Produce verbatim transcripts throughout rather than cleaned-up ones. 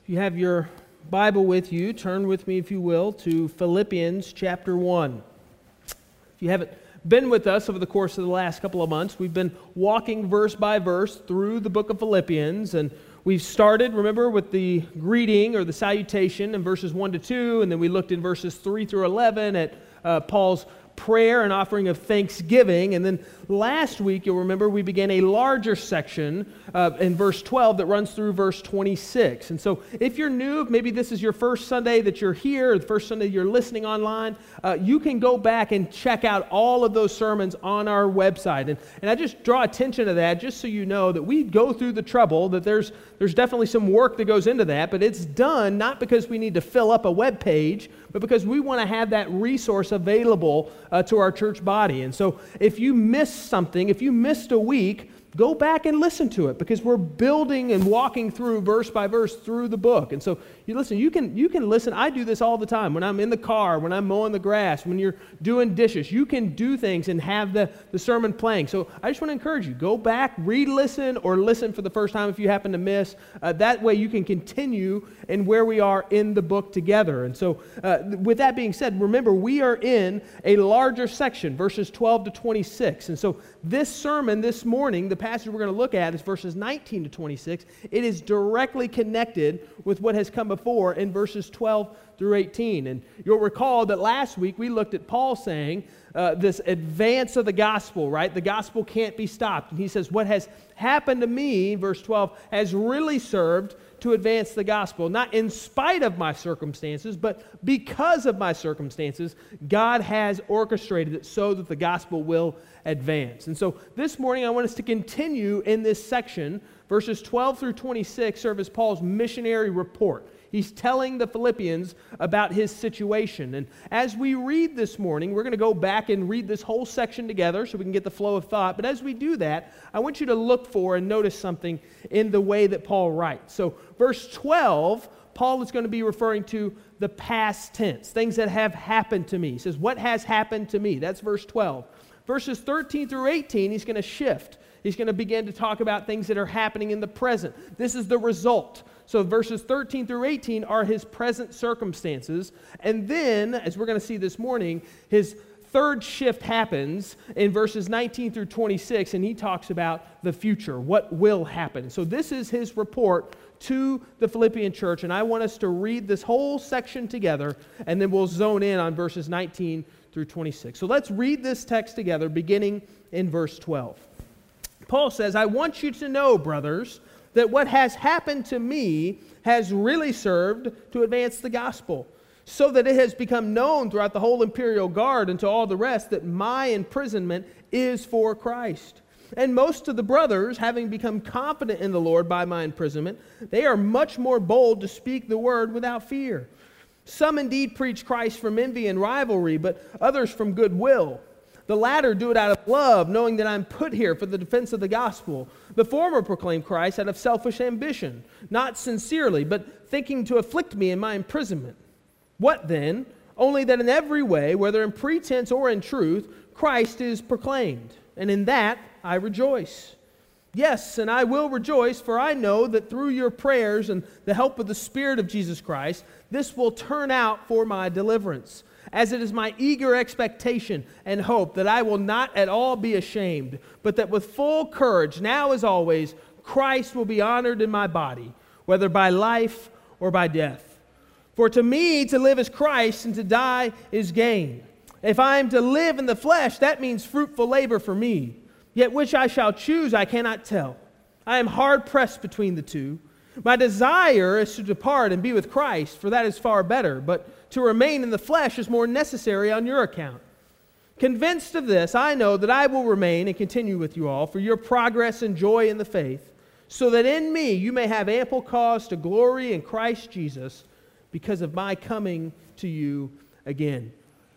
If you have your Bible with you, turn with me, if you will, to Philippians chapter one. If you haven't been with us over the course of the last couple of months, we've been walking verse by verse through the book of Philippians, and we've started, remember, with the greeting or the salutation in verses one to two, and then we looked in verses three through eleven at uh, Paul's prayer and offering of thanksgiving. And then last week, you'll remember, we began a larger section uh, in verse twelve that runs through verse twenty-six. And so if you're new, maybe this is your first Sunday that you're here, or the first Sunday you're listening online, uh, you can go back and check out all of those sermons on our website. And, and I just draw attention to that just so you know that we go through the trouble, that there's, there's definitely some work that goes into that, but it's done not because we need to fill up a web page, but because we want to have that resource available uh, to our church body. And so if you missed something, if you missed a week, go back and listen to it, because we're building and walking through verse by verse through the book. And so you listen, you can you can listen. I do this all the time when I'm in the car, when I'm mowing the grass, when you're doing dishes. You can do things and have the, the sermon playing. So I just want to encourage you, go back, re-listen, or listen for the first time if you happen to miss. Uh, that way you can continue in where we are in the book together. And so uh, with that being said, remember, we are in a larger section, verses twelve to twenty-six. And so this sermon this morning, the passage we're going to look at is verses nineteen to twenty-six. It is directly connected with what has come before in verses twelve through eighteen. And you'll recall that last week we looked at Paul saying uh, this advance of the gospel, right? The gospel can't be stopped. And he says, what has happened to me, verse twelve, has really served to advance the gospel, not in spite of my circumstances, but because of my circumstances, God has orchestrated it so that the gospel will advance. And so this morning I want us to continue in this section. Verses twelve through twenty-six serve as Paul's missionary report. He's telling the Philippians about his situation. And as we read this morning, we're going to go back and read this whole section together so we can get the flow of thought. But as we do that, I want you to look for and notice something in the way that Paul writes. So verse twelve, Paul is going to be referring to the past tense, things that have happened to me. He says, what has happened to me? That's verse twelve. Verses thirteen through eighteen, he's going to shift. He's going to begin to talk about things that are happening in the present. This is the result. So verses thirteen through eighteen are his present circumstances. And then, as we're going to see this morning, his third shift happens in verses nineteen through twenty-six, and he talks about the future, what will happen. So this is his report to the Philippian church, and I want us to read this whole section together, and then we'll zone in on verses nineteen through twenty-six. So let's read this text together, beginning in verse twelve. Paul says, I want you to know, brothers, that what has happened to me has really served to advance the gospel, so that it has become known throughout the whole imperial guard and to all the rest that my imprisonment is for Christ. And most of the brothers, having become confident in the Lord by my imprisonment, they are much more bold to speak the word without fear. Some indeed preach Christ from envy and rivalry, but others from goodwill. The latter do it out of love, knowing that I'm put here for the defense of the gospel. The former proclaim Christ out of selfish ambition, not sincerely, but thinking to afflict me in my imprisonment. What then? Only that in every way, whether in pretense or in truth, Christ is proclaimed, and in that I rejoice. Yes, and I will rejoice, for I know that through your prayers and the help of the Spirit of Jesus Christ, this will turn out for my deliverance, as it is my eager expectation and hope that I will not at all be ashamed, but that with full courage, now as always, Christ will be honored in my body, whether by life or by death. For to me to live is Christ, and to die is gain. If I am to live in the flesh, that means fruitful labor for me. Yet which I shall choose, I cannot tell. I am hard pressed between the two. My desire is to depart and be with Christ, for that is far better, but to remain in the flesh is more necessary on your account. Convinced of this, I know that I will remain and continue with you all for your progress and joy in the faith, so that in me you may have ample cause to glory in Christ Jesus because of my coming to you again.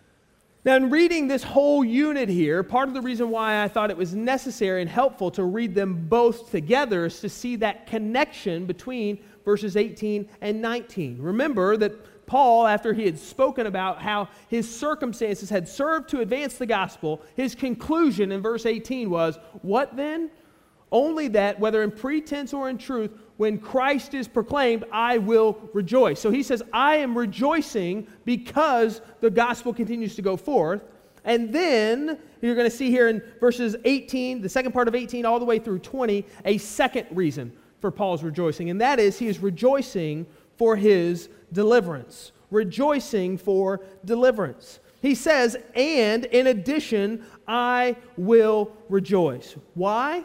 Now, in reading this whole unit here, part of the reason why I thought it was necessary and helpful to read them both together is to see that connection between verses eighteen and nineteen. Remember that Paul, after he had spoken about how his circumstances had served to advance the gospel, his conclusion in verse eighteen was, what then? Only that, whether in pretense or in truth, when Christ is proclaimed, I will rejoice. So he says, I am rejoicing because the gospel continues to go forth. And then you're going to see here in verses eighteen, the second part of eighteen, all the way through twenty, a second reason for Paul's rejoicing. And that is he is rejoicing for his deliverance. Rejoicing for deliverance. He says, and in addition, I will rejoice. Why?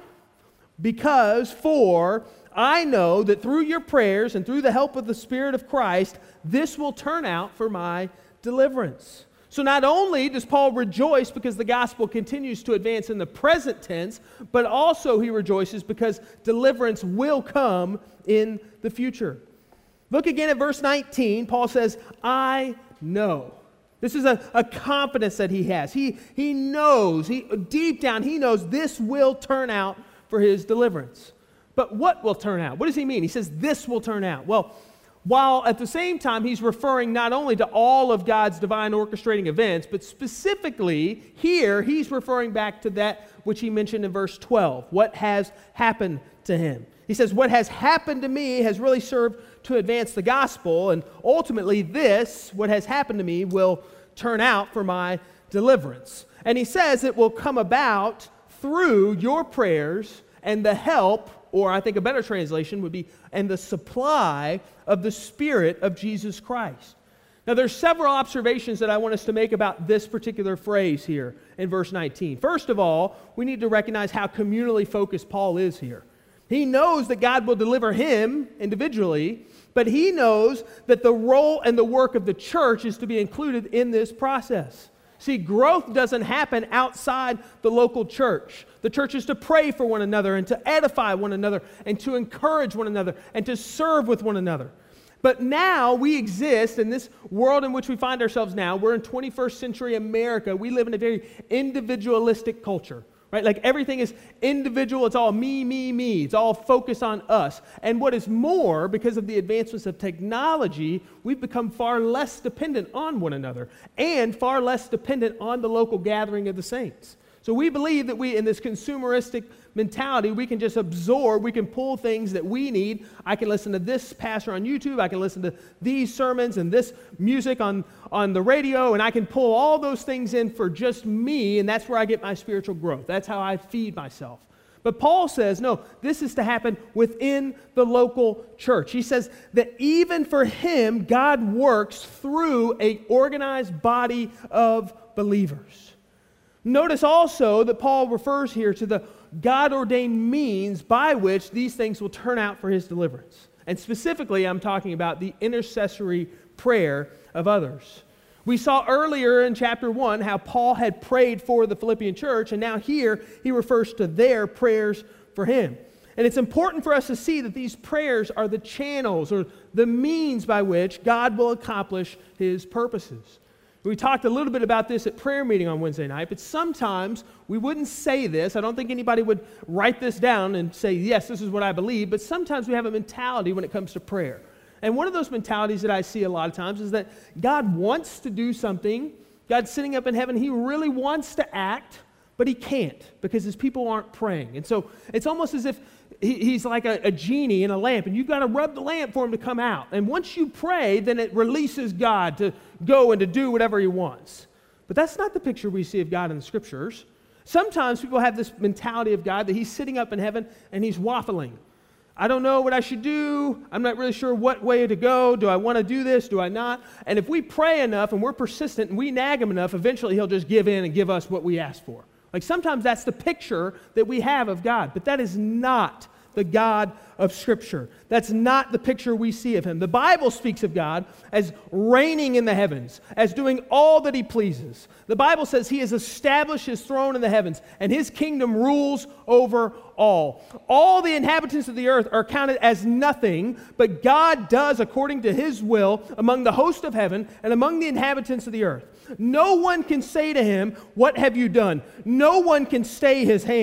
Because for I know that through your prayers and through the help of the Spirit of Christ, this will turn out for my deliverance. So not only does Paul rejoice because the gospel continues to advance in the present tense, but also he rejoices because deliverance will come in the future. Look again at verse nineteen. Paul says, I know. This is a, a confidence that he has. He, he knows, he, deep down, he knows this will turn out for his deliverance. But what will turn out? What does he mean? He says this will turn out. Well, while at the same time he's referring not only to all of God's divine orchestrating events, but specifically here he's referring back to that which he mentioned in verse twelve, what has happened to him. He says, what has happened to me has really served to advance the gospel, and ultimately this, what has happened to me, will turn out for my deliverance. And he says it will come about through your prayers and the help, or I think a better translation would be, and the supply of the Spirit of Jesus Christ. Now there's several observations that I want us to make about this particular phrase here in verse nineteen. First of all, we need to recognize how communally focused Paul is here. He knows that God will deliver him individually, but he knows that the role and the work of the church is to be included in this process. See, growth doesn't happen outside the local church. The church is to pray for one another and to edify one another and to encourage one another and to serve with one another. But now we exist in this world in which we find ourselves now. We're in twenty-first century America. We live in a very individualistic culture. Right? Like everything is individual. It's all me, me, me. It's all focused on us. And what is more, because of the advancements of technology, we've become far less dependent on one another and far less dependent on the local gathering of the saints. So we believe that we, in this consumeristic mentality, we can just absorb, we can pull things that we need. I can listen to this pastor on YouTube, I can listen to these sermons and this music on, on the radio, and I can pull all those things in for just me, and that's where I get my spiritual growth. That's how I feed myself. But Paul says, no, this is to happen within the local church. He says that even for him, God works through an organized body of believers. Notice also that Paul refers here to the God-ordained means by which these things will turn out for his deliverance. And specifically, I'm talking about the intercessory prayer of others. We saw earlier in chapter one how Paul had prayed for the Philippian church, and now here he refers to their prayers for him. And it's important for us to see that these prayers are the channels or the means by which God will accomplish his purposes. We talked a little bit about this at prayer meeting on Wednesday night, but sometimes we wouldn't say this. I don't think anybody would write this down and say, yes, this is what I believe, but sometimes we have a mentality when it comes to prayer. And one of those mentalities that I see a lot of times is that God wants to do something. God's sitting up in heaven. He really wants to act, but he can't because his people aren't praying. And so it's almost as if he, he's like a, a genie in a lamp, and you've got to rub the lamp for him to come out. And once you pray, then it releases God to go and to do whatever he wants. But that's not the picture we see of God in the Scriptures. Sometimes people have this mentality of God that he's sitting up in heaven and he's waffling. I don't know what I should do. I'm not really sure what way to go. Do I want to do this? Do I not? And if we pray enough and we're persistent and we nag him enough, eventually he'll just give in and give us what we ask for. Like sometimes that's the picture that we have of God, but that is not the God of Scripture. That's not the picture we see of him. The Bible speaks of God as reigning in the heavens, as doing all that he pleases. The Bible says he has established his throne in the heavens, and his kingdom rules over all. All the inhabitants of the earth are counted as nothing, but God does according to his will among the host of heaven and among the inhabitants of the earth. No one can say to him, "What have you done?" No one can stay his hand.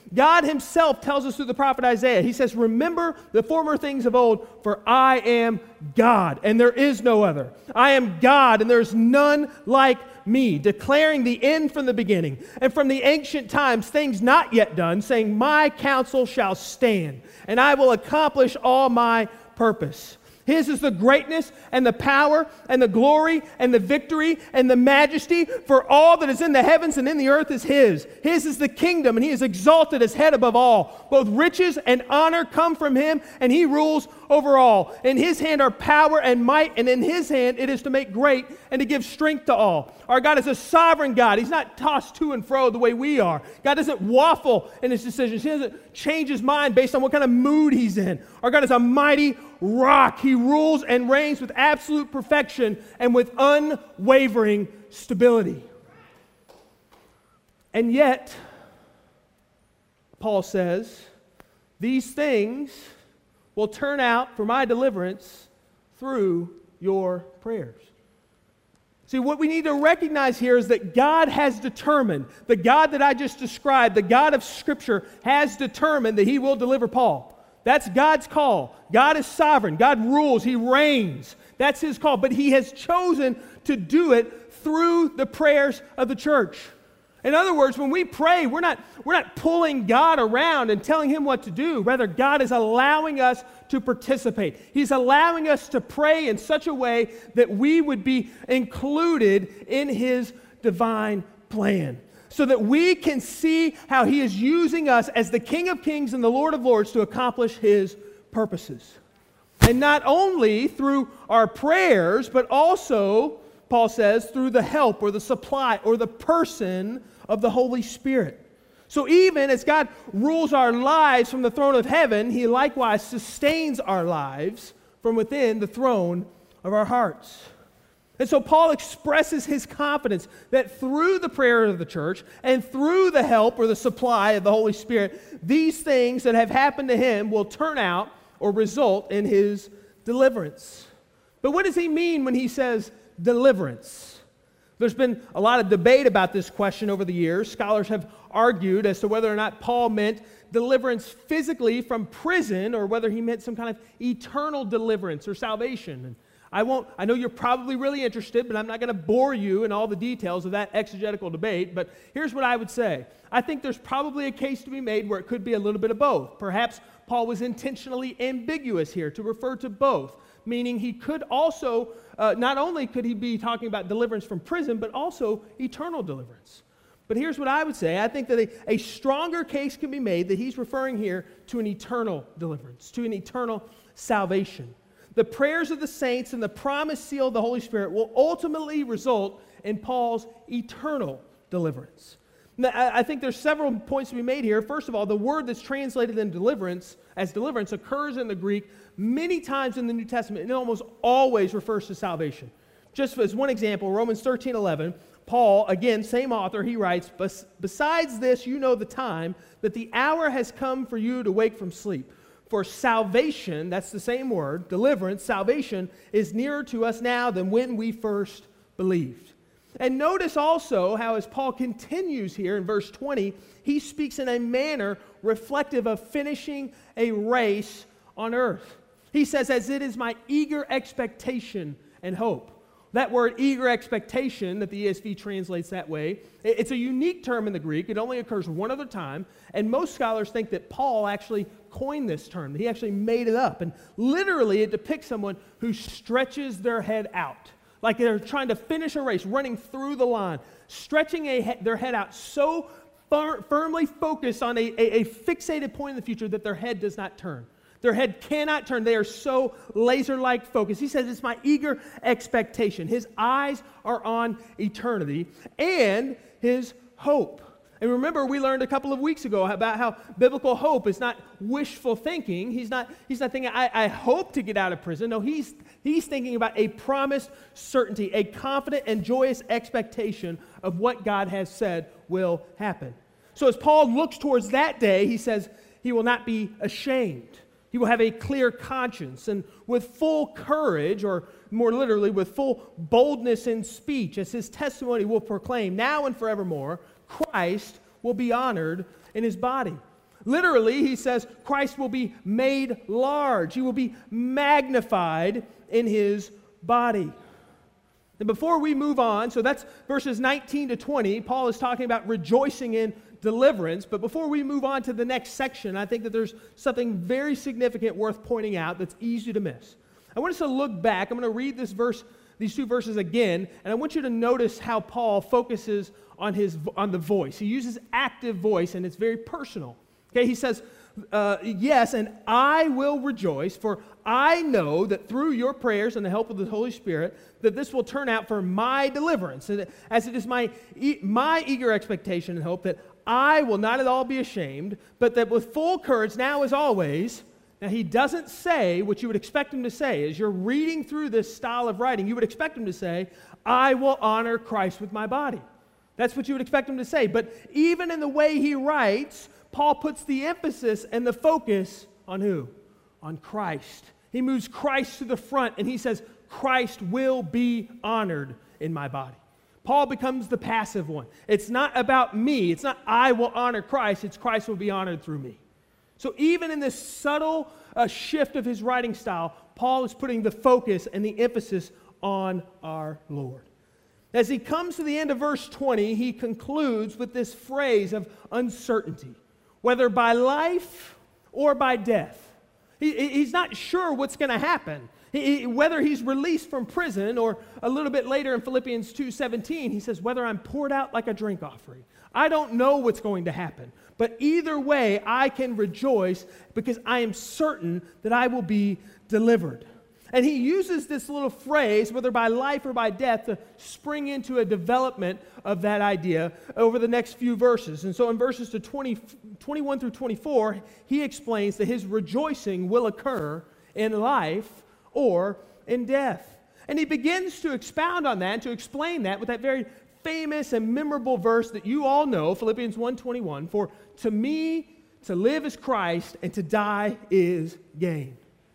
God himself tells us through the prophet Isaiah, he says, remember the former things of old, for I am God, and there is no other. I am God, and there is none like me, declaring the end from the beginning, and from the ancient times things not yet done, saying, my counsel shall stand, and I will accomplish all my purpose. His is the greatness and the power and the glory and the victory and the majesty, for all that is in the heavens and in the earth is his. His is the kingdom, and he is exalted as head above all. Both riches and honor come from him, and he rules over all. In his hand are power and might, and in his hand it is to make great and to give strength to all. Our God is a sovereign God. He's not tossed to and fro the way we are. God doesn't waffle in his decisions. He doesn't change his mind based on what kind of mood he's in. Our God is a mighty rock. He rules and reigns with absolute perfection and with unwavering stability. And yet, Paul says, these things will turn out for my deliverance through your prayers. See, what we need to recognize here is that God has determined, the God that I just described, the God of Scripture, has determined that he will deliver Paul. That's God's call. God is sovereign. God rules. He reigns. That's his call. But he has chosen to do it through the prayers of the church. In other words, when we pray, we're not, we're not pulling God around and telling him what to do. Rather, God is allowing us to participate. He's allowing us to pray in such a way that we would be included in his divine plan, so that we can see how he is using us as the King of Kings and the Lord of Lords to accomplish his purposes. And not only through our prayers, but also, Paul says, through the help or the supply or the person of the Holy Spirit. So even as God rules our lives from the throne of heaven, he likewise sustains our lives from within the throne of our hearts. And so Paul expresses his confidence that through the prayer of the church and through the help or the supply of the Holy Spirit, these things that have happened to him will turn out or result in his deliverance. But what does he mean when he says deliverance? There's been a lot of debate about this question over the years. Scholars have argued as to whether or not Paul meant deliverance physically from prison or whether he meant some kind of eternal deliverance or salvation. And I won't, I know you're probably really interested, but I'm not going to bore you in all the details of that exegetical debate. But here's what I would say. I think there's probably a case to be made where it could be a little bit of both. Perhaps Paul was intentionally ambiguous here to refer to both, meaning he could also, uh, not only could he be talking about deliverance from prison, but also eternal deliverance. But here's what I would say. I think that a, a stronger case can be made that he's referring here to an eternal deliverance, to an eternal salvation. The prayers of the saints and the promised seal of the Holy Spirit will ultimately result in Paul's eternal deliverance. Now, I think there's several points to be made here. First of all, the word that's translated in deliverance as deliverance occurs in the Greek many times in the New Testament, and it almost always refers to salvation. Just as one example, Romans thirteen eleven, Paul, again, same author, he writes, besides this, you know the time, that the hour has come for you to wake from sleep. For salvation, that's the same word, deliverance, salvation, is nearer to us now than when we first believed. And notice also how as Paul continues here in verse twenty, he speaks in a manner reflective of finishing a race on earth. He says, as it is my eager expectation and hope. That word eager expectation that the E S V translates that way, it's a unique term in the Greek. It only occurs one other time. And most scholars think that Paul actually coined this term. He actually made it up. And literally it depicts someone who stretches their head out. Like they're trying to finish a race, running through the line, stretching a he- their head out so far, firmly focused on a, a, a fixated point in the future that their head does not turn. Their head cannot turn. They are so laser-like focused. He says, it's my eager expectation. His eyes are on eternity and his hope. And remember, we learned a couple of weeks ago about how biblical hope is not wishful thinking. He's not, he's not thinking, I, I hope to get out of prison. No, he's, he's thinking about a promised certainty, a confident and joyous expectation of what God has said will happen. So as Paul looks towards that day, he says he will not be ashamed. He will have a clear conscience, and with full courage, or more literally, with full boldness in speech, as his testimony will proclaim, now and forevermore, Christ will be honored in his body. Literally, he says Christ will be made large. He will be magnified in his body. And before we move on, so that's verses nineteen to twenty, Paul is talking about rejoicing in deliverance. But before we move on to the next section, I think that there's something very significant worth pointing out that's easy to miss. I want us to look back. I'm going to read this verse, these two verses again, and I want you to notice how Paul focuses on his on the voice. He uses active voice, and it's very personal. Okay, he says, uh, yes, and I will rejoice, for I know that through your prayers and the help of the Holy Spirit, that this will turn out for my deliverance, and as it is my, my eager expectation and hope that I will not at all be ashamed, but that with full courage, now as always. Now, he doesn't say what you would expect him to say. As you're reading through this style of writing, you would expect him to say, I will honor Christ with my body. That's what you would expect him to say. But even in the way he writes, Paul puts the emphasis and the focus on who? On Christ. He moves Christ to the front, and he says, Christ will be honored in my body. Paul becomes the passive one. It's not about me. It's not I will honor Christ. It's Christ will be honored through me. So even in this subtle uh, shift of his writing style, Paul is putting the focus and the emphasis on our Lord. As he comes to the end of verse twenty, he concludes with this phrase of uncertainty, whether by life or by death. He, he's not sure what's going to happen. He, whether he's released from prison, or a little bit later in Philippians two seventeen, he says, whether I'm poured out like a drink offering. I don't know what's going to happen. But either way, I can rejoice because I am certain that I will be delivered. And he uses this little phrase, whether by life or by death, to spring into a development of that idea over the next few verses. And so in verses to twenty, twenty-one through twenty-four, he explains that his rejoicing will occur in life or in death. And he begins to expound on that, and to explain that with that very famous and memorable verse that you all know, Philippians one twenty-one, for to me to live is Christ and to die is gain.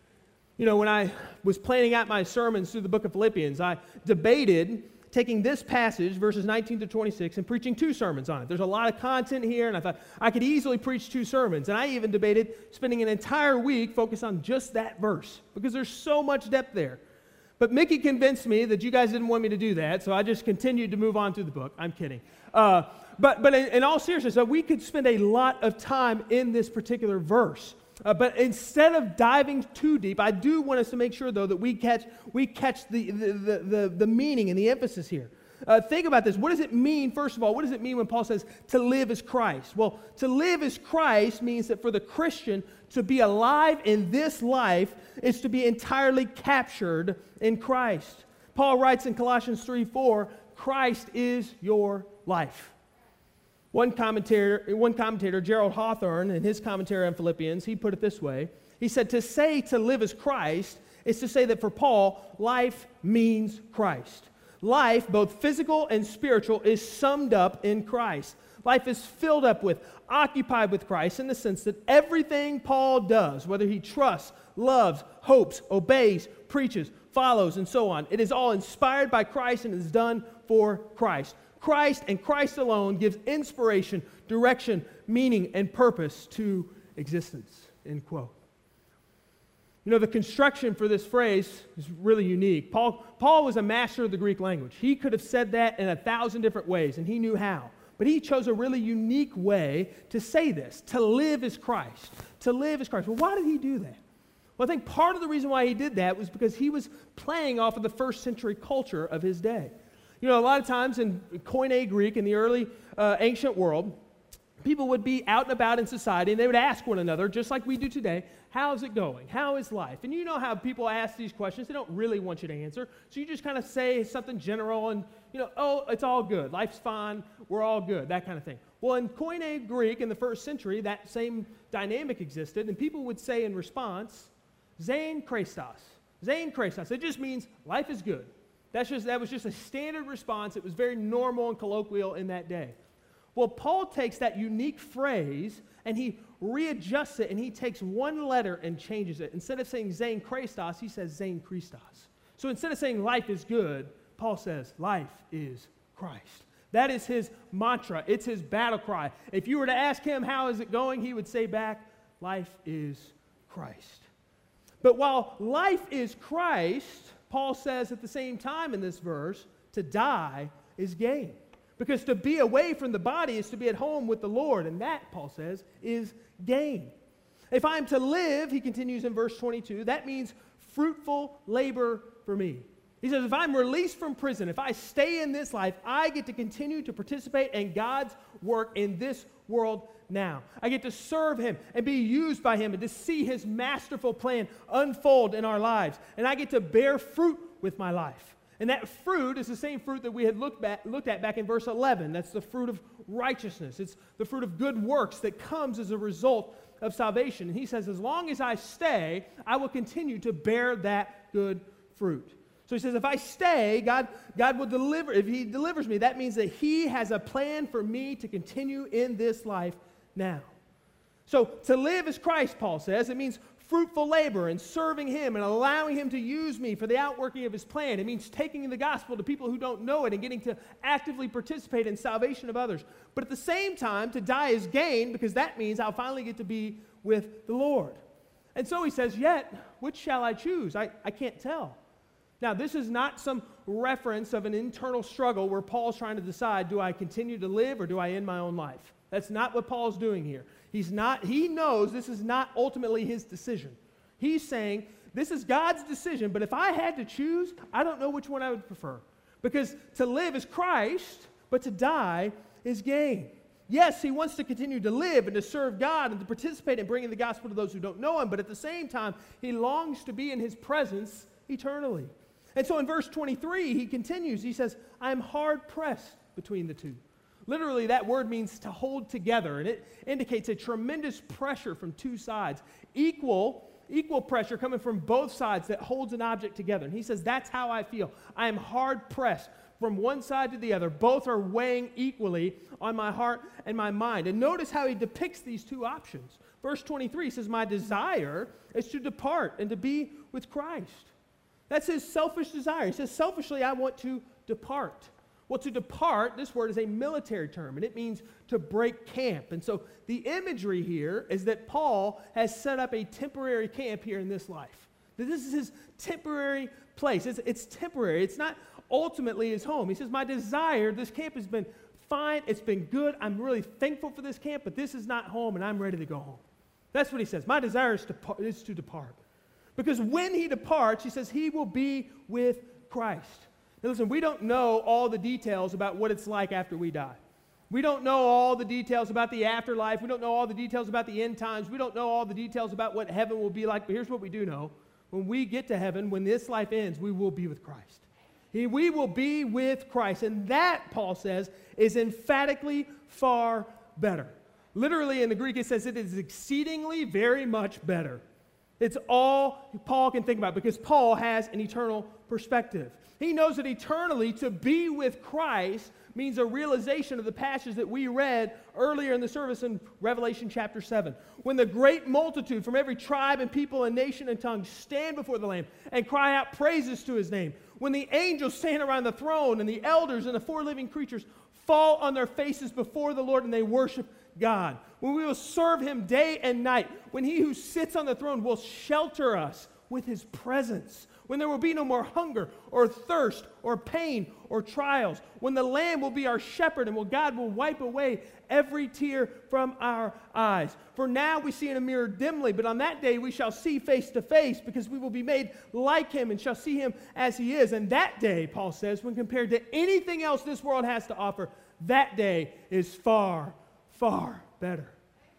You know, when I was planning out my sermons through the book of Philippians, I debated taking this passage, verses nineteen to twenty-six, and preaching two sermons on it. There's a lot of content here, and I thought I could easily preach two sermons. And I even debated spending an entire week focused on just that verse, because there's so much depth there. But Mickey convinced me that you guys didn't want me to do that, so I just continued to move on through the book. I'm kidding. Uh, but but in, in all seriousness, so we could spend a lot of time in this particular verse. Uh, but instead of diving too deep, I do want us to make sure, though, that we catch we catch the the, the, the, the meaning and the emphasis here. Uh, think about this. What does it mean, first of all, what does it mean when Paul says to live as Christ? Well, to live as Christ means that for the Christian to be alive in this life is to be entirely captured in Christ. Paul writes in Colossians three four, Christ is your life. One commentator, one commentator, Gerald Hawthorne, in his commentary on Philippians, he put it this way. He said, to say to live as Christ is to say that for Paul, life means Christ. Life, both physical and spiritual, is summed up in Christ. Life is filled up with, occupied with Christ, in the sense that everything Paul does, whether he trusts, loves, hopes, obeys, preaches, follows, and so on, it is all inspired by Christ and is done for Christ. Christ and Christ alone gives inspiration, direction, meaning, and purpose to existence, end quote. You know, the construction for this phrase is really unique. Paul, Paul was a master of the Greek language. He could have said that in a thousand different ways, and he knew how. But he chose a really unique way to say this, to live as Christ. To live as Christ. Well, why did he do that? Well, I think part of the reason why he did that was because he was playing off of the first century culture of his day. You know, a lot of times in Koine Greek, in the early uh, ancient world, people would be out and about in society, and they would ask one another, just like we do today, how's it going? How is life? And you know how people ask these questions, they don't really want you to answer, so you just kind of say something general and, you know, oh, it's all good, life's fine, we're all good, that kind of thing. Well, in Koine Greek, in the first century, that same dynamic existed, and people would say in response, Zain Christos. Zain Christos. It just means life is good. That's just, that was just a standard response. It was very normal and colloquial in that day. Well, Paul takes that unique phrase and he readjusts it, and he takes one letter and changes it. Instead of saying Zain Christos, he says Zain Christos. So instead of saying life is good, Paul says life is Christ. That is his mantra. It's his battle cry. If you were to ask him, how is it going? He would say back, life is Christ. But while life is Christ, Paul says at the same time in this verse, to die is gain. Because to be away from the body is to be at home with the Lord. And that, Paul says, is gain. If I am to live, he continues in verse twenty-two, that means fruitful labor for me. He says, if I'm released from prison, if I stay in this life, I get to continue to participate in God's work in this world now. I get to serve him and be used by him and to see his masterful plan unfold in our lives. And I get to bear fruit with my life. And that fruit is the same fruit that we had looked, back, looked at back in verse eleven. That's the fruit of righteousness. It's the fruit of good works that comes as a result of salvation. And he says, as long as I stay, I will continue to bear that good fruit. So he says, if I stay, God, God will deliver. If he delivers me, that means that he has a plan for me to continue in this life now. So to live as Christ, Paul says, it means fruitful labor and serving him and allowing him to use me for the outworking of his plan. It means taking the gospel to people who don't know it and getting to actively participate in salvation of others. But at the same time, to die is gain, because that means I'll finally get to be with the Lord. And so he says, yet, which shall I choose? I, I can't tell. Now, this is not some reference of an internal struggle where Paul's trying to decide, do I continue to live or do I end my own life? That's not what Paul's doing here. He's not, he knows this is not ultimately his decision. He's saying, this is God's decision, but if I had to choose, I don't know which one I would prefer. Because to live is Christ, but to die is gain. Yes, he wants to continue to live and to serve God and to participate in bringing the gospel to those who don't know him, but at the same time, he longs to be in his presence eternally. And so in verse twenty-three, he continues. He says, I am hard pressed between the two. Literally, that word means to hold together, and it indicates a tremendous pressure from two sides. Equal, equal pressure coming from both sides that holds an object together. And he says, that's how I feel. I am hard pressed from one side to the other. Both are weighing equally on my heart and my mind. And notice how he depicts these two options. Verse twenty-three says, my desire is to depart and to be with Christ. That's his selfish desire. He says, selfishly, I want to depart. Well, to depart, this word is a military term, and it means to break camp. And so the imagery here is that Paul has set up a temporary camp here in this life. That this is his temporary place. It's, it's temporary. It's not ultimately his home. He says, my desire, this camp has been fine. It's been good. I'm really thankful for this camp, but this is not home, and I'm ready to go home. That's what he says. My desire is to, is to depart. Because when he departs, he says he will be with Christ. Now listen, we don't know all the details about what it's like after we die. We don't know all the details about the afterlife. We don't know all the details about the end times. We don't know all the details about what heaven will be like. But here's what we do know. When we get to heaven, when this life ends, we will be with Christ. He, we will be with Christ. And that, Paul says, is emphatically far better. Literally in the Greek, it says it is exceedingly very much better. It's all Paul can think about because Paul has an eternal perspective. He knows that eternally to be with Christ means a realization of the passage that we read earlier in the service in Revelation chapter seven. When the great multitude from every tribe and people and nation and tongue stand before the Lamb and cry out praises to his name. When the angels stand around the throne and the elders and the four living creatures fall on their faces before the Lord and they worship God. When we will serve him day and night. When he who sits on the throne will shelter us with his presence. When there will be no more hunger or thirst or pain or trials. When the Lamb will be our shepherd and will God will wipe away every tear from our eyes. For now we see in a mirror dimly, but on that day we shall see face to face because we will be made like him and shall see him as he is. And that day, Paul says, when compared to anything else this world has to offer, that day is far, far better.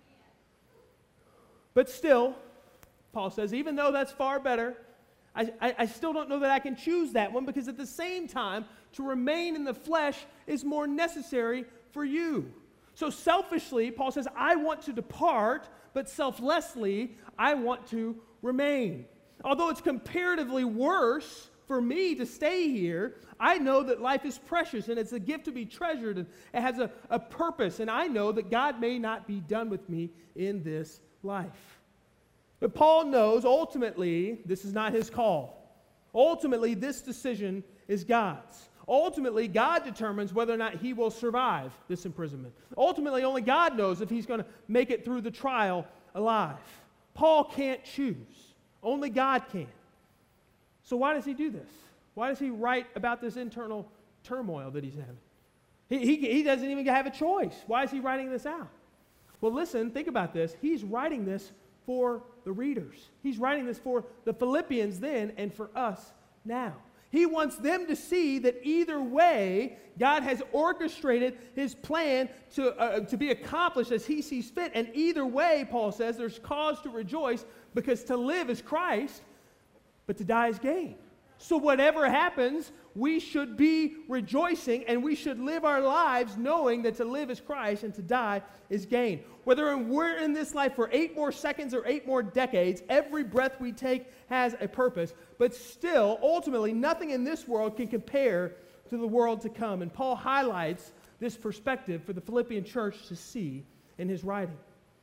But still, Paul says, even though that's far better, I, I, I still don't know that I can choose that one because at the same time, to remain in the flesh is more necessary for you. So selfishly, Paul says, I want to depart, but selflessly, I want to remain. Although it's comparatively worse for me to stay here, I know that life is precious and it's a gift to be treasured and it has a, a purpose. And I know that God may not be done with me in this life. But Paul knows ultimately this is not his call. Ultimately, this decision is God's. Ultimately, God determines whether or not he will survive this imprisonment. Ultimately, only God knows if he's going to make it through the trial alive. Paul can't choose. Only God can. So why does he do this? Why does he write about this internal turmoil that he's having? He, he, he doesn't even have a choice. Why is he writing this out? Well, listen, think about this. He's writing this for the readers. He's writing this for the Philippians then and for us now. He wants them to see that either way, God has orchestrated his plan to, uh, to be accomplished as he sees fit. And either way, Paul says, there's cause to rejoice, because to live is Christ, but to die is gain. So whatever happens, we should be rejoicing, and we should live our lives knowing that to live is Christ and to die is gain. Whether we're in this life for eight more seconds or eight more decades, every breath we take has a purpose. But still, ultimately, nothing in this world can compare to the world to come. And Paul highlights this perspective for the Philippian church to see in his writing.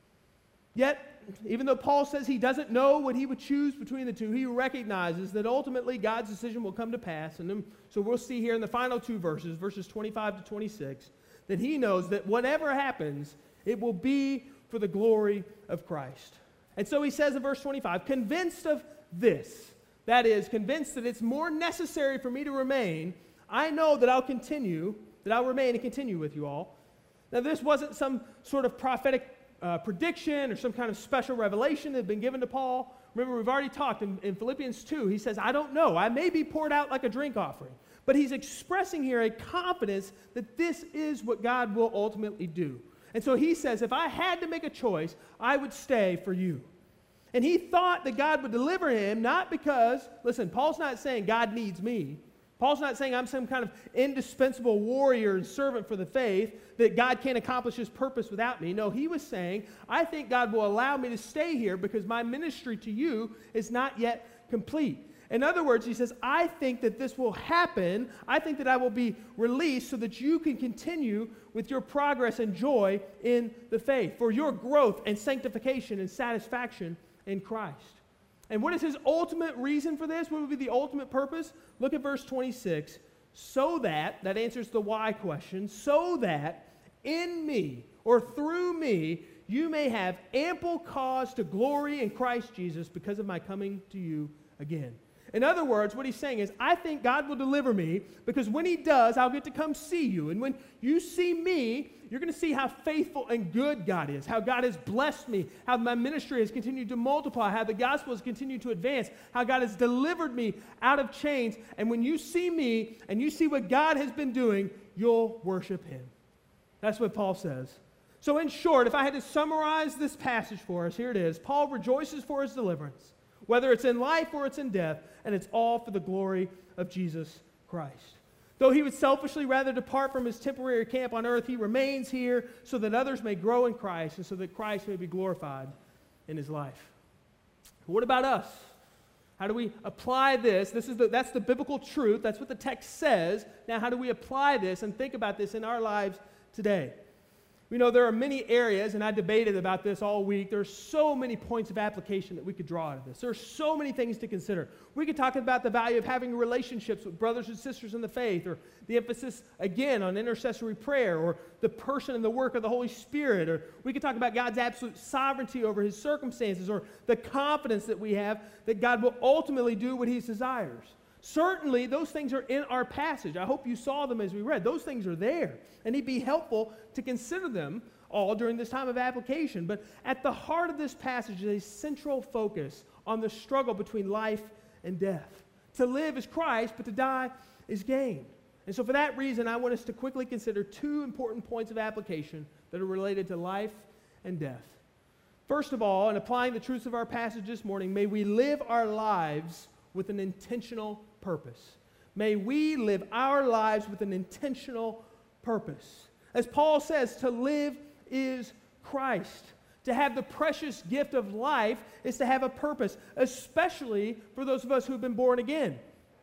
Yet, even though Paul says he doesn't know what he would choose between the two, he recognizes that ultimately God's decision will come to pass. And then, so we'll see here in the final two verses, verses twenty-five to twenty-six, that he knows that whatever happens, it will be for the glory of Christ. And so he says in verse twenty-five, convinced of this, that is, convinced that it's more necessary for me to remain, I know that I'll continue, that I'll remain and continue with you all. Now, this wasn't some sort of prophetic Uh, prediction or some kind of special revelation that had been given to Paul. Remember, we've already talked in, in Philippians two, he says, I don't know. I may be poured out like a drink offering. But he's expressing here a confidence that this is what God will ultimately do. And so he says, if I had to make a choice, I would stay for you. And he thought that God would deliver him, not because, listen, Paul's not saying God needs me. Paul's not saying I'm some kind of indispensable warrior and servant for the faith, that God can't accomplish his purpose without me. No, he was saying, I think God will allow me to stay here because my ministry to you is not yet complete. In other words, he says, I think that this will happen. I think that I will be released so that you can continue with your progress and joy in the faith, for your growth and sanctification and satisfaction in Christ. And what is his ultimate reason for this? What would be the ultimate purpose? Look at verse twenty-six. So that, that answers the why question, so that in me or through me you may have ample cause to glory in Christ Jesus because of my coming to you again. In other words, what he's saying is, I think God will deliver me because when he does, I'll get to come see you. And when you see me, you're going to see how faithful and good God is, how God has blessed me, how my ministry has continued to multiply, how the gospel has continued to advance, how God has delivered me out of chains. And when you see me and you see what God has been doing, you'll worship him. That's what Paul says. So in short, if I had to summarize this passage for us, here it is. Paul rejoices for his deliverance, whether it's in life or it's in death, and it's all for the glory of Jesus Christ. Though he would selfishly rather depart from his temporary camp on earth, he remains here so that others may grow in Christ and so that Christ may be glorified in his life. What about us? How do we apply this? This is the, that's the biblical truth. That's what the text says. Now, how do we apply this and think about this in our lives today? We know there are many areas, and I debated about this all week. There are so many points of application that we could draw out of this. There are so many things to consider. We could talk about the value of having relationships with brothers and sisters in the faith, or the emphasis, again, on intercessory prayer, or the person and the work of the Holy Spirit, or we could talk about God's absolute sovereignty over his circumstances, or the confidence that we have that God will ultimately do what he desires. Certainly, those things are in our passage. I hope you saw them as we read. Those things are there. And it'd be helpful to consider them all during this time of application. But at the heart of this passage is a central focus on the struggle between life and death. To live is Christ, but to die is gain. And so for that reason, I want us to quickly consider two important points of application that are related to life and death. First of all, in applying the truths of our passage this morning, may we live our lives with an intentional purpose. May we live our lives with an intentional purpose. As Paul says, to live is Christ. To have the precious gift of life is to have a purpose, especially for those of us who have been born again.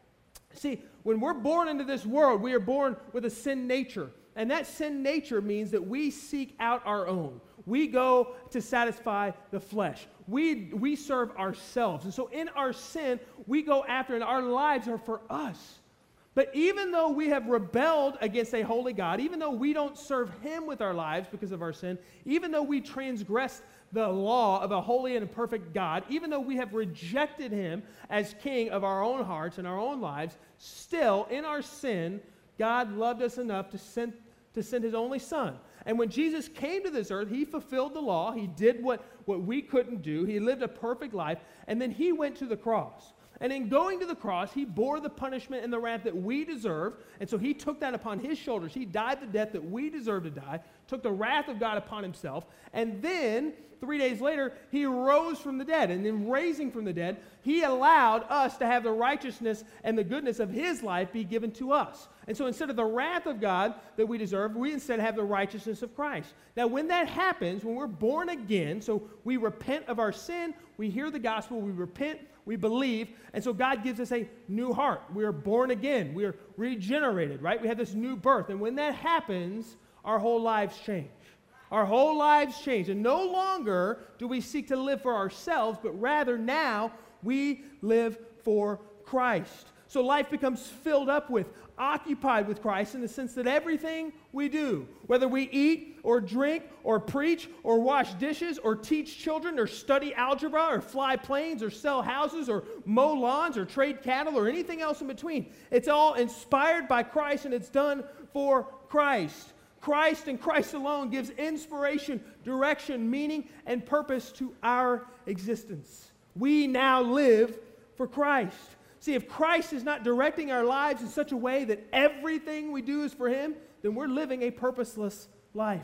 See, when we're born into this world, we are born with a sin nature. And that sin nature means that we seek out our own. We go to satisfy the flesh. We, we serve ourselves. And so in our sin, we go after, and our lives are for us. But even though we have rebelled against a holy God, even though we don't serve him with our lives because of our sin, even though we transgress the law of a holy and perfect God, even though we have rejected him as king of our own hearts and our own lives, still in our sin, God loved us enough to send, to send his only son. And when Jesus came to this earth, he fulfilled the law. He did what, what we couldn't do. He lived a perfect life. And then he went to the cross. And in going to the cross, he bore the punishment and the wrath that we deserve. And so he took that upon his shoulders. He died the death that we deserve to die, took the wrath of God upon himself. And then, three days later, he rose from the dead. And in raising from the dead, he allowed us to have the righteousness and the goodness of his life be given to us. And so instead of the wrath of God that we deserve, we instead have the righteousness of Christ. Now, when that happens, when we're born again, so we repent of our sin, we hear the gospel, we repent, we believe, and so God gives us a new heart. We are born again. We are regenerated, right? We have this new birth. And when that happens, our whole lives change. Our whole lives change. And no longer do we seek to live for ourselves, but rather now we live for Christ. So life becomes filled up with, occupied with Christ in the sense that everything we do, whether we eat or drink or preach or wash dishes or teach children or study algebra or fly planes or sell houses or mow lawns or trade cattle or anything else in between, it's all inspired by Christ and it's done for Christ. Christ and Christ alone gives inspiration, direction, meaning, and purpose to our existence. We now live for Christ. See, if Christ is not directing our lives in such a way that everything we do is for him, then we're living a purposeless life.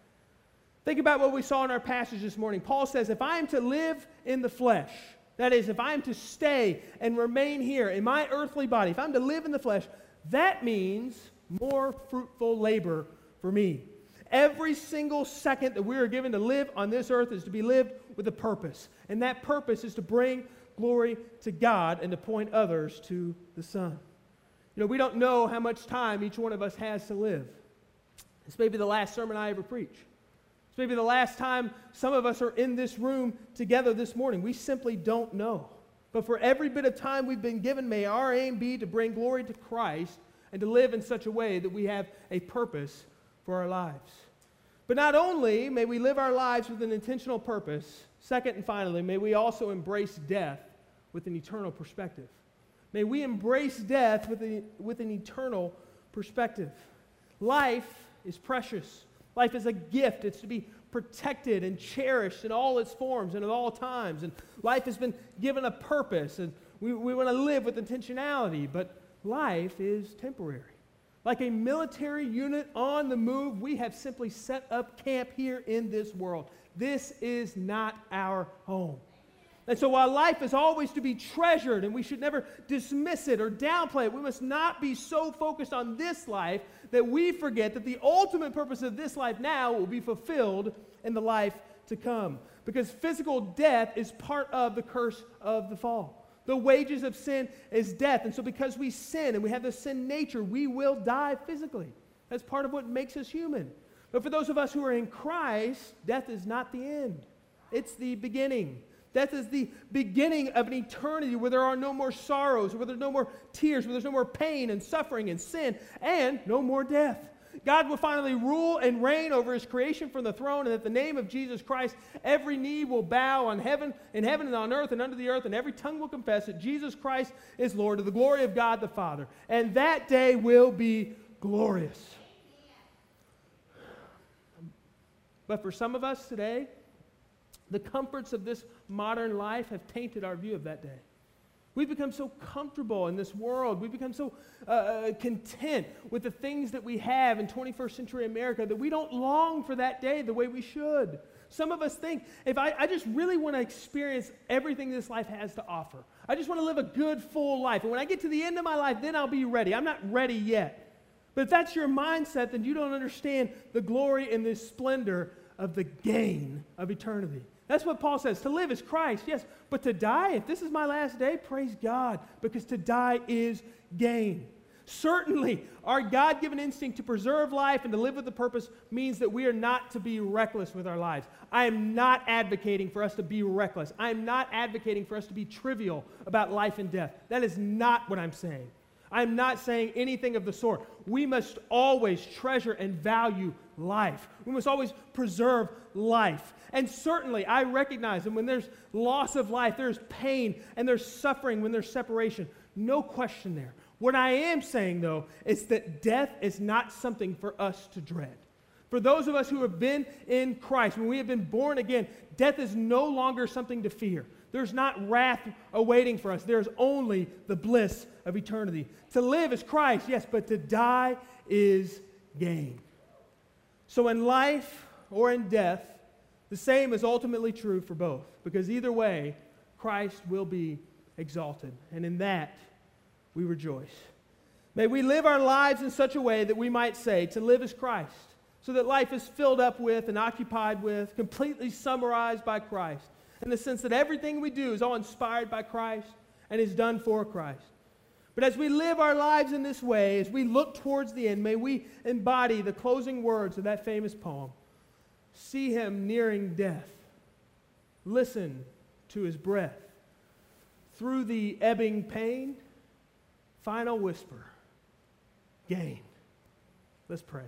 Think about what we saw in our passage this morning. Paul says, if I am to live in the flesh, that is, if I am to stay and remain here in my earthly body, if I'm to live in the flesh, that means more fruitful labor for me. Every single second that we are given to live on this earth is to be lived with a purpose. And that purpose is to bring glory to God and to point others to the Son. You know, we don't know how much time each one of us has to live. This may be the last sermon I ever preach. This may be the last time some of us are in this room together this morning. We simply don't know. But for every bit of time we've been given, may our aim be to bring glory to Christ and to live in such a way that we have a purpose for our lives. But not only may we live our lives with an intentional purpose, second and finally, may we also embrace death with an eternal perspective. May we embrace death with, a, with an eternal perspective. Life is precious. Life is a gift. It's to be protected and cherished in all its forms and at all times. And life has been given a purpose, and we, we want to live with intentionality, but life is temporary. Like a military unit on the move, we have simply set up camp here in this world. This is not our home. And so while life is always to be treasured and we should never dismiss it or downplay it, we must not be so focused on this life that we forget that the ultimate purpose of this life now will be fulfilled in the life to come. Because physical death is part of the curse of the fall. The wages of sin is death. And so because we sin and we have the sin nature, we will die physically. That's part of what makes us human. But for those of us who are in Christ, death is not the end. It's the beginning. Death is the beginning of an eternity where there are no more sorrows, where there's no more tears, where there's no more pain and suffering and sin, and no more death. God will finally rule and reign over his creation from the throne, and at the name of Jesus Christ, every knee will bow on heaven, in heaven and on earth and under the earth, and every tongue will confess that Jesus Christ is Lord, to the glory of God the Father. And that day will be glorious. But for some of us today, the comforts of this modern life have tainted our view of that day. We've become so comfortable in this world. We've become so uh, content with the things that we have in twenty-first century America that we don't long for that day the way we should. Some of us think, if I, I just really want to experience everything this life has to offer. I just want to live a good, full life. And when I get to the end of my life, then I'll be ready. I'm not ready yet. But if that's your mindset, then you don't understand the glory and the splendor of the gain of eternity. That's what Paul says. To live is Christ, yes. But to die, if this is my last day, praise God, because to die is gain. Certainly, our God-given instinct to preserve life and to live with a purpose means that we are not to be reckless with our lives. I am not advocating for us to be reckless. I am not advocating for us to be trivial about life and death. That is not what I'm saying. I'm not saying anything of the sort. We must always treasure and value life. We must always preserve life. And certainly, I recognize that when there's loss of life, there's pain and there's suffering when there's separation. No question there. What I am saying, though, is that death is not something for us to dread. For those of us who have been in Christ, when we have been born again, death is no longer something to fear. There's not wrath awaiting for us. There's only the bliss of eternity. To live is Christ, yes, but to die is gain. So in life or in death, the same is ultimately true for both, because either way, Christ will be exalted, and in that we rejoice. May we live our lives in such a way that we might say, to live is Christ, so that life is filled up with and occupied with, completely summarized by Christ, in the sense that everything we do is all inspired by Christ and is done for Christ. But as we live our lives in this way, as we look towards the end, may we embody the closing words of that famous poem. See him nearing death. Listen to his breath. Through the ebbing pain, final whisper, gain. Let's pray.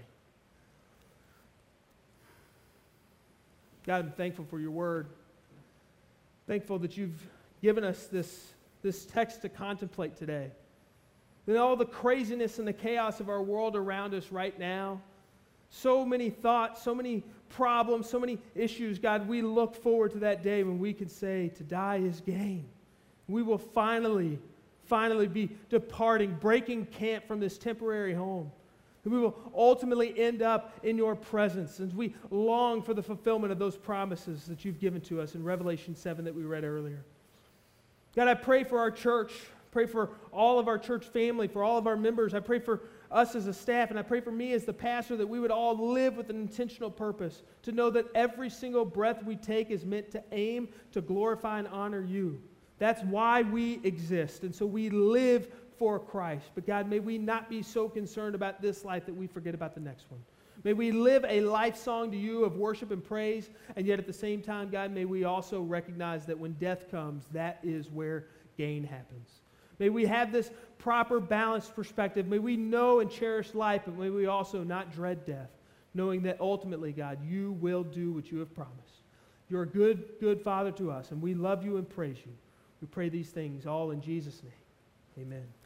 God, I'm thankful for your word. Thankful that you've given us this, this text to contemplate today. In all the craziness and the chaos of our world around us right now, so many thoughts, so many problems, so many issues, God, we look forward to that day when we can say, to die is gain. We will finally, finally be departing, breaking camp from this temporary home. We will ultimately end up in your presence, and we long for the fulfillment of those promises that you've given to us in Revelation seven that we read earlier. God, I pray for our church. Pray for all of our church family, for all of our members. I pray for us as a staff, and I pray for me as the pastor that we would all live with an intentional purpose, to know that every single breath we take is meant to aim to glorify and honor you. That's why we exist, and so we live for Christ. But God, may we not be so concerned about this life that we forget about the next one. May we live a life song to you of worship and praise, and yet at the same time, God, may we also recognize that when death comes, that is where gain happens. May we have this proper balanced perspective. May we know and cherish life, but may we also not dread death, knowing that ultimately, God, you will do what you have promised. You're a good, good Father to us, and we love you and praise you. We pray these things all in Jesus' name. Amen.